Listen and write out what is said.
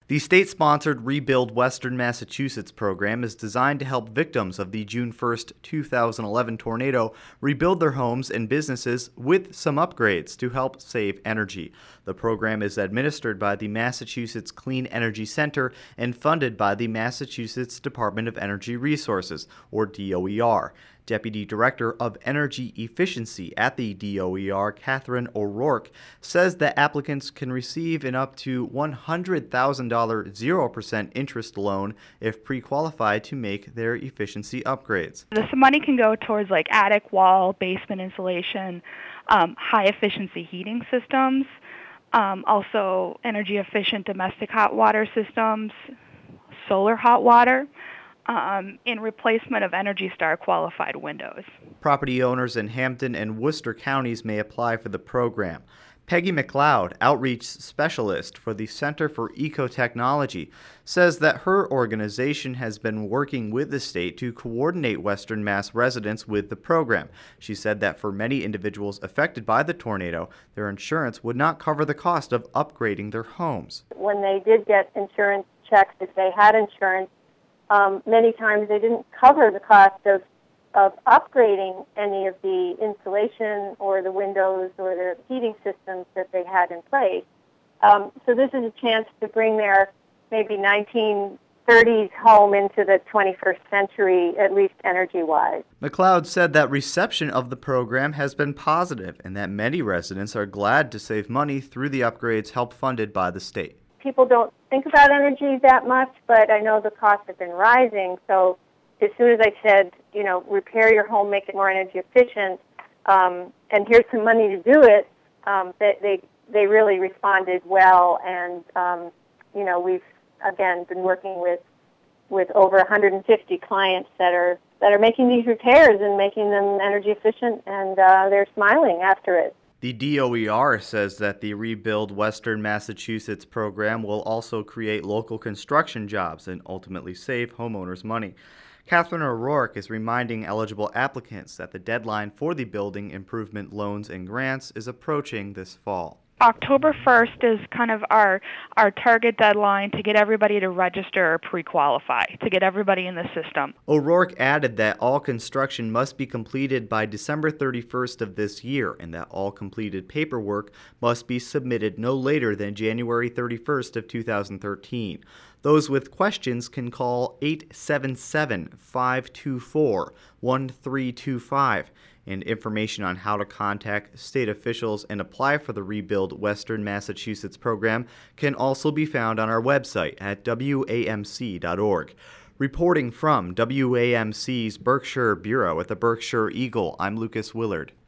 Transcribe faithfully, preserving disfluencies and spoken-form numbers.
The state-sponsored Rebuild Western Massachusetts program is designed to help victims of the June first, two thousand eleven tornado rebuild their homes and businesses with some upgrades to help save energy. The program is administered by the Massachusetts Clean Energy Center and funded by the Massachusetts Department of Energy Resources, or D O E R. Deputy Director of Energy Efficiency at the D O E R, Catherine O'Rourke, says that applicants can receive an up to one hundred thousand dollars zero percent interest loan if pre-qualified to make their efficiency upgrades. This money can go towards like attic, wall, basement insulation, um, high-efficiency heating systems, um, also energy-efficient domestic hot water systems, solar hot water, Um, in replacement of Energy Star qualified windows. Property owners in Hampton and Worcester counties may apply for the program. Peggy McLeod, outreach specialist for the Center for Ecotechnology, says that her organization has been working with the state to coordinate Western Mass residents with the program. She said that for many individuals affected by the tornado, their insurance would not cover the cost of upgrading their homes. When they did get insurance checks, if they had insurance, Um, many times they didn't cover the cost of, of upgrading any of the insulation or the windows or the heating systems that they had in place. Um, so this is a chance to bring their maybe nineteen thirties home into the twenty-first century, at least energy-wise. McLeod said that reception of the program has been positive and that many residents are glad to save money through the upgrades help funded by the state. People don't think about energy that much, but I know the costs have been rising. So as soon as I said, you know, repair your home, make it more energy efficient, um, and here's some money to do it, um, they, they they really responded well. And um, you know, we've again been working with with over one hundred fifty clients that are that are making these repairs and making them energy efficient, and uh, they're smiling after it. The D O E R says that the Rebuild Western Massachusetts program will also create local construction jobs and ultimately save homeowners money. Catherine O'Rourke is reminding eligible applicants that the deadline for the building improvement loans and grants is approaching this fall. October first is kind of our our target deadline to get everybody to register or pre-qualify, to get everybody in the system. O'Rourke added that all construction must be completed by December thirty-first of this year and that all completed paperwork must be submitted no later than January thirty-first of two thousand thirteen. Those with questions can call eight seven seven, five two four, one three two five. And information on how to contact state officials and apply for the Rebuild Western Massachusetts program can also be found on our website at W A M C dot org. Reporting from W A M C's Berkshire Bureau at the Berkshire Eagle, I'm Lucas Willard.